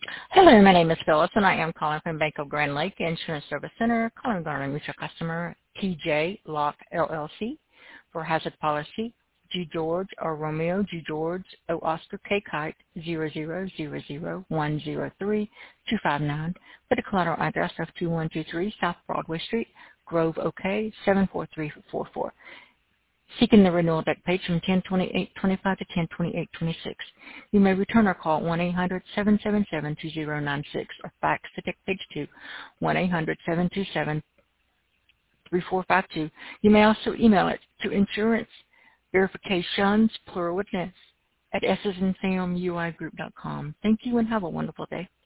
Hello, my name is Phyllis, and I am calling from Bank of Grand Lake Insurance Service Center, calling regarding mutual customer TJ Lock LLC for hazard policy G George or Romeo G George O Oscar K Kite 000103259 for the collateral address of 2123 South Broadway Street, Grove, OK 74344. Seeking the renewal deck page from 10/28/25 to 10/28/26. You may return our call at 1-800-777-2096 or fax the deck page to 1-800-727-3452. You may also email it to insurance verifications, plural with S, at ssandsamuigroup.com. Thank you and have a wonderful day.